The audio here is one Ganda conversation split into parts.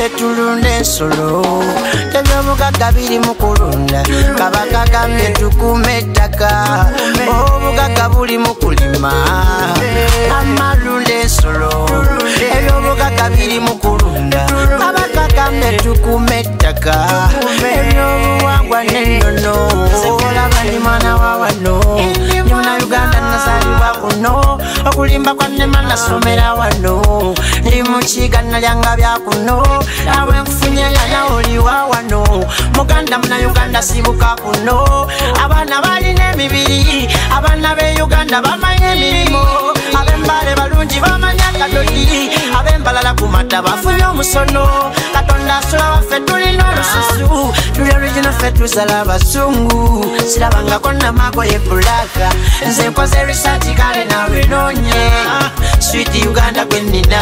gambye tulunda ensolo tebyobugagga biri mu kulunda kabaka gambye tukume ettaka obugagga buli mu kulima amalunda ensolo ebyobugagga biri mu kulunda kabaka gambye tukume ettaka ebyobuwangwa n'ennono olaba ndi mwana wa wano ndi Munnayuganda nazaalibwa kuno okulimba kwannema nasomera wano ndi mukiga nalyanga bya kuno nawe nkufunye yana oliwa wano muganda Munnayuganda sibuka kuno abaana balina emibiri abaana b'Uganda bamanya emirimu ab'embale balungi bamanya kadodi ab'embalala ku mata bafunye omusono Katonda asula waffe tulina olususu tuli original ffe tuzala abasungu sirabangako namako ye bulaka nze nkoze research kale nawe noonye sweet Uganda gwe nnina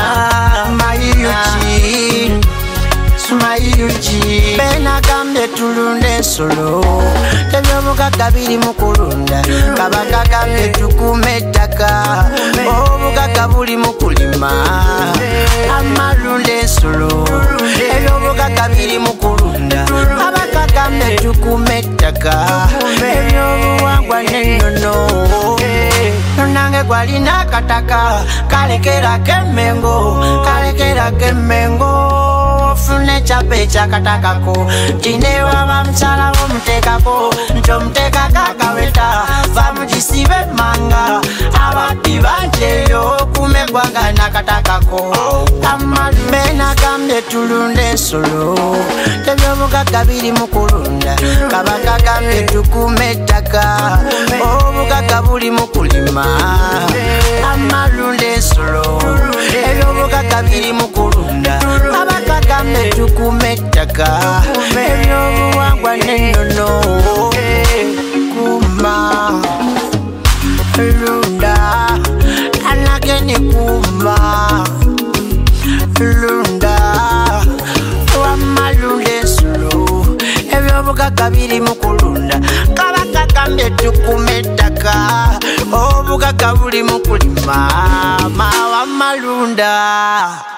Sumayuji Bena gambye tulunda ensolo tebyobugagga biri mu kulunda kabaka gambye tukume ettaka obugagga buli mu kulima amalunda ensolo ebyobugagga biri mu kulunda kabaka gambye tukume ettaka ebyobuwangwa n'ennono nonange gwalina akataka kalekerako emmengo fune chape chakatakako tinewa bamchala omutekako ntomutekako akaweta vamugisibe manga abati banjeyo kumegwaga nakatakako amalumena gambye tulunda ensolo tebyobugagga biri mu kulunda kabaka gambye tukume ettaka obugagga buli mu kulima amalunda ensolo ebyobugagga biri mu kulunda kabaka gambye tukume ettaka ebyobuwangwa n'ennono kuma lunda anageni kuma lunda wamalunda ensolo ebyobugagga biri mu kulunda kabaka gambye tukume ettaka obugagga buli mu kulima mawamalunda